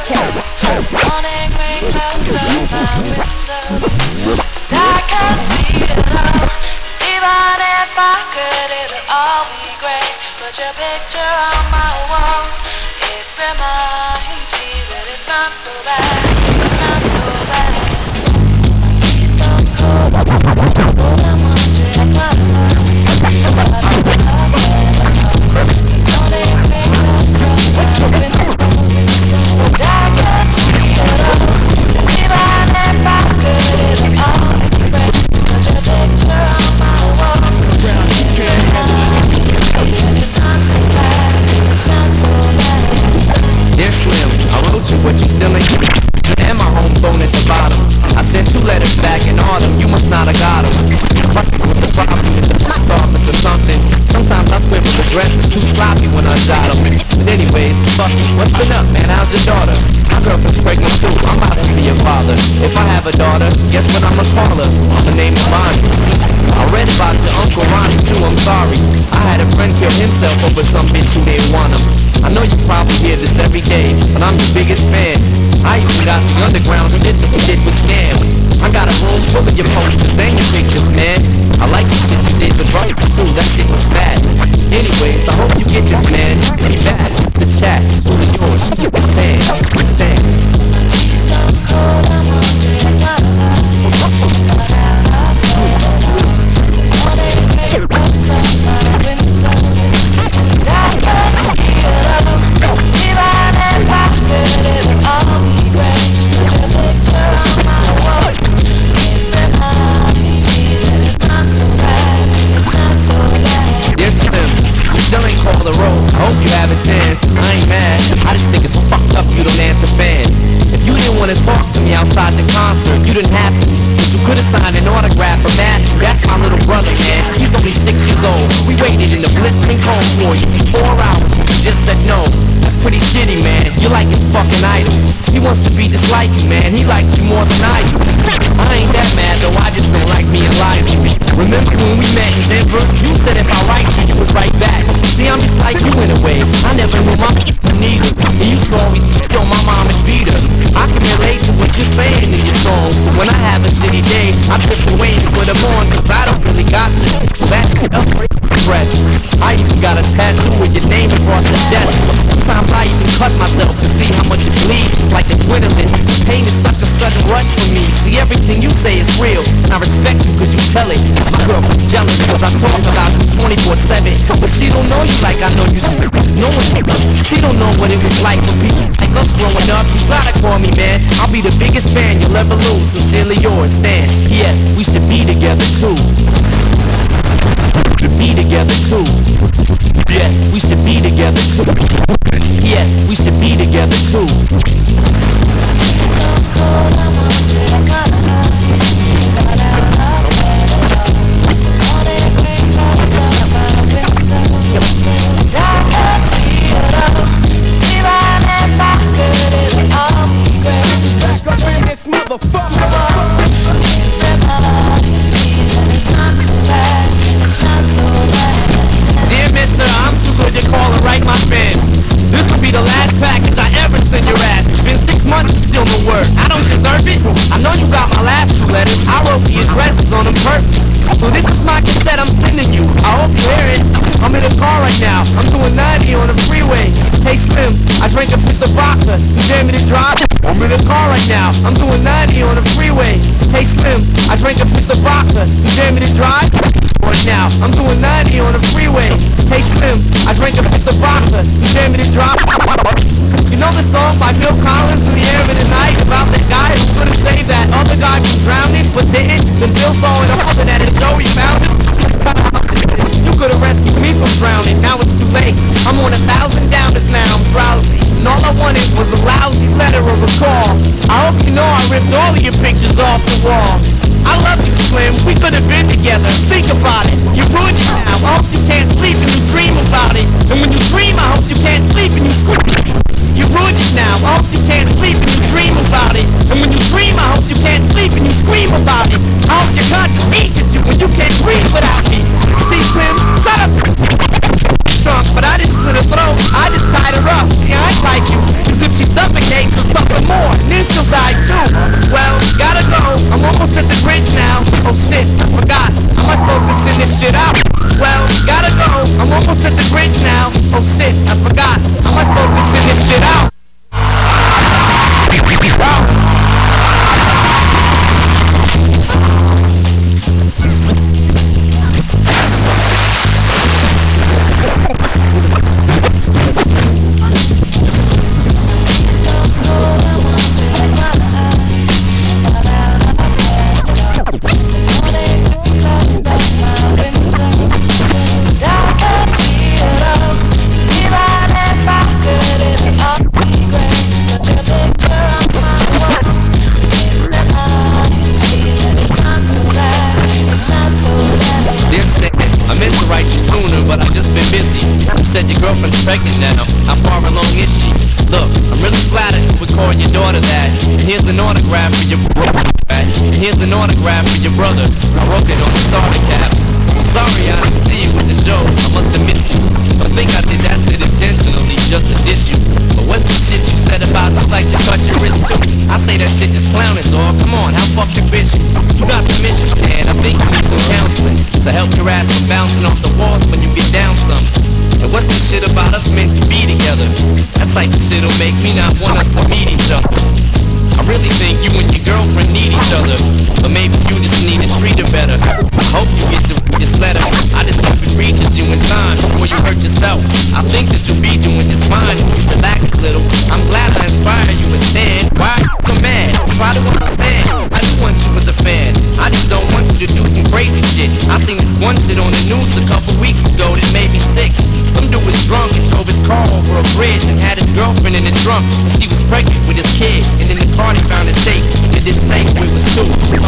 Morning rain clouds up my window. I can't see it all. Even if I could, it'll all be great. Put your picture on my wall. It reminds me that it's not so bad. It's not so bad. My tea's stone cold. All I'm wondering why. Morning rain clouds up my window. But I can't see it all. Even if I could, it'll all be great. Put your picture on my wall. It reminds me that it's not so bad. It's not so bad. Dear Slim, I wrote you, but you still ain't. And my home phone at the bottom. I sent 2 letters back in autumn. You must not have got them. What's the problem in the post office or something? Sometimes I scribble addresses too sloppy when I jot them. But anyways, fuck you. What's been up, man? How's your daughter? My girlfriend's pregnant too. I'm about to be a father. If I have a daughter, guess what I'ma call her? I'ma name her Bonnie. I read about your Uncle Ronnie too, I'm sorry. I had a friend kill himself over some bitch who didn't want him. I know you probably hear this every day, but I'm your biggest fan. I even got the underground shit that you did with Scam. I got a room full of your posters and your pictures, man. I like the shit you did with Rock too, that shit was bad. Anyways, I hope you get this, man. Be back, the chat, fully yours. Stand, stand. My tea's stone cold, I'm wondering why. I hope you have a chance. I ain't mad. I just think it's fucked up you don't answer fans. If you didn't want to talk to me outside the concert, you didn't have to. But you could've signed an autograph for Matthew. That's my little brother, man. He's only 6 years old. We waited in the blistering cold for you for 4 hours. You just said no. That's pretty shitty, man. You're like his fucking idol. He wants to be just like you, man. He likes you more than I do. I ain't that mad though. I just don't like being lied to. Remember when we met in Denver? You said if I write you, you would write back. See, I'm just like you in a way. I never knew my neither. He used to always on my mom and beat her. I can relate to what you're saying in your songs. So when I have a shitty day, I put away and put them on, cause I don't really got shit. So that's up press. I even got a tattoo with your name across the chest. Sometimes I even cut myself to see how much it bleeds. It's like adrenaline. Pain is such a sudden rush for me. See, everything you say is real, and I respect you cause you tell it. My girlfriend's jealous cause I talk about you 24/7. But she don't know you like I know you. No one, she don't know what it was like for people like us growing up. You gotta call me, man. I'll be the biggest fan you'll ever lose. Sincerely yours, Stan. Yes, we should be together too. Be together too. Yes, we should be together too. Yes, we should be together too. Dear mister, I'm too good to call and write my fans. This will be the last package I ever send your ass. It's been 6 months and still no word. I don't deserve it. I know you got my last 2 letters. I wrote the addresses on them perfect. So this is my cassette I'm sending you. I hope you hear it. I'm in a car right now. I'm doing 90 on the freeway. Hey Slim, I drank a fifth of vodka. You dare me to drive? I'm in a car right now. I'm doing 90 on the freeway. Hey Slim, I drank a fifth of vodka. You dare me to drive? Right now, I'm doing 90 on the freeway. Hey Slim, I drank a fifth of vodka. You dare me to drive? You know the song by Phil Collins, In the Air of the Night, about the guy who couldn't save that other guy from drowning, but didn't? Then Phil saw in a hole that it's Joey found him. That's kinda how this is. You could've rescued me from drowning, now it's too late. I'm on 1,000 downers now, I'm drowsy. And all I wanted was a lousy letter of a call. I hope you know I ripped all of your pictures off the wall. I love you, Slim, we could've been together. Think about it, you ruined it now. I hope you ate to something more, and then she'll die too. Well, gotta go, I'm almost at the bridge now. Oh shit, I forgot, am I supposed to send this shit out? Well, gotta go, I'm almost at the bridge now. Oh shit, I forgot, am I supposed to send this shit out? Girlfriend's pregnant now, how far along is she? Look, I'm really flattered you would call your daughter that. And here's an autograph for your brother. And here's an autograph for your brother. I wrote it on the starter cap. Sorry I didn't see you with the show, I must have missed you. I think I did that shit intentionally just to diss you. But what's the shit you said about you like to cut your wrist too? I say that shit just clowning, dog. Come on, how fucking bitch you? You got some issues, man. I think you need some counseling to help your ass from bouncing off the walls when you get down some. And what's this shit about us meant to be together? That type of shit'll make me not want us to meet each other. I really think you and your girlfriend need each other, but maybe you just need to treat her better. I hope you get to read this letter. I just hope it reaches you in time before you hurt yourself. I think that you'll be doing just fine. Relax a little. I'm glad I inspire you to stand. Why are you mad? Try to understand. I just want you as a fan. I just don't want you to do some crazy shit. I seen this one shit on the news a couple weeks ago that made me sick. Some dude was drunk and drove his car over a bridge and had his girlfriend in the trunk, and she was pregnant with his kid. And in the car they found a tape, and it didn't say who it was to.